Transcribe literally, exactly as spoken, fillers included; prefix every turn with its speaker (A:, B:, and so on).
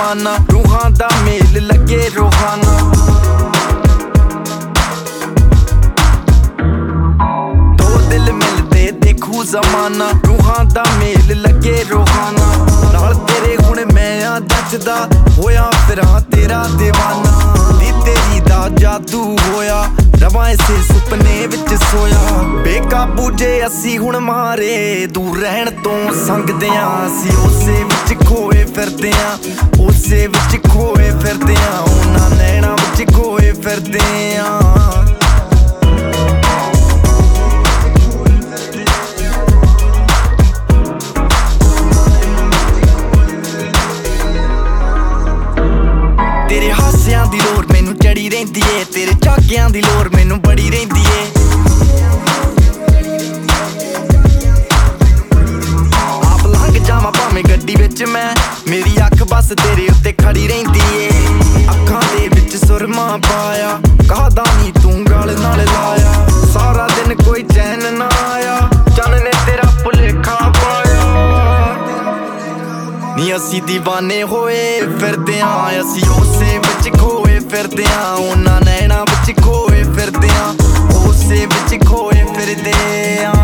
A: ਜ਼ਮਾਨਾ, ਰੂਹਾਂ ਦਾ ਮੇਲ ਲੱਗੇ ਰੋਹਾਨਾ। ਦੋ ਦਿਲ ਮਿਲਦੇ ਦੇਖੂ ਜ਼ਮਾਨਾ, ਰੂਹਾਂ ਦਾ ਮੇਲ ਲੱਗੇ ਰੋਹਾਨਾ। ਨਾਲ ਤੇਰੇ ਹੁਣ ਮੈਂ ਆ ਜੱਜਦਾ ਹੋਇਆ ਫਿਰਾਂ ਤੇਰਾ ਦੀਵਾਨਾ। ਨੀ ਤੇਰੀ ਦਾ ਜਾਦੂ ਹੋਇਆ ਰਵਾਂ ਇਸੇ ਸੁਪਨੇ ਵਿੱਚ ਸੋਇਆ। ਬੇਕਾਬੂ ਜੇ ਅਸੀਂ ਹੁਣ ਮਾਰੇ ਦੂਰ ਰਹਿਣ ਤੋਂ ਸੰਗਦੇ ਆਂ। ਅਸੀਂ ਉਸੇ ਵਿੱਚ ਖੋਏ ਫਿਰਦੇ ਆਂ, ਉਸੇ ਵਿੱਚ ਖੋਏ ਫਿਰਦੇ ਆਂ, ਉਹਨਾਂ ਨੈਣਾਂ ਵਿੱਚ ਖੋਏ ਫਿਰਦੇ ਆਂ। ਤੇਰੇ ਹਾਸਿਆਂ ਦੀ ਲੋੜ ਮੈਨੂੰ ਚੜੀ ਰਹਿੰਦੀ ਏ, ਤੇਰੇ ਝਾਕਿਆਂ ਦੀ ਲੋੜ ਮੈਨੂੰ ਬੜੀ ਰਹਿੰਦੀ ਏ। ਆਪ ਲੰਘ ਜਾਵਾਂ ਭਾਵੇਂ ਗੱਡੀ ਵਿੱਚ ਮੈਂ, ਮੇਰੀ ਅੱਖ ਬਸ ਤੇਰੇ ਉੱਤੇ ਖੜੀ ਰਹਿੰਦੀ ਏ। ਅੱਖਾਂ ਦੇ ਵਿੱਚ ਸੁਰਮਾ ਪਾਇਆ, ਕਾਹਦਾ ਨੀ ਤੂੰ ਗਲ ਨਾਲ ਲਾਇਆ। ਸਾਰਾ ਦਿਨ ਕੋਈ ਚੈਨ ਨਾ ਆਇਆ, ਚੰਨ ਨੇ ਤੇਰਾ ਭੁਲੇਖਾ ਪਾਇਆ। ਨੀ ਅਸੀਂ ਦੀਵਾਨੇ ਹੋਏ ਫਿਰਦੇ ਆਂ, ਅਸੀਂ ਉਸੇ ਵਿੱਚ ਖੋਏ ਫਿਰਦੇ ਆਂ, ਉਹਨਾਂ ਨੈਣਾਂ ਵਿੱਚ ਖੋਏ ਫਿਰਦੇ ਆਂ, ਉਸੇ ਵਿੱਚ ਖੋਏ ਫਿਰਦੇ ਆਂ।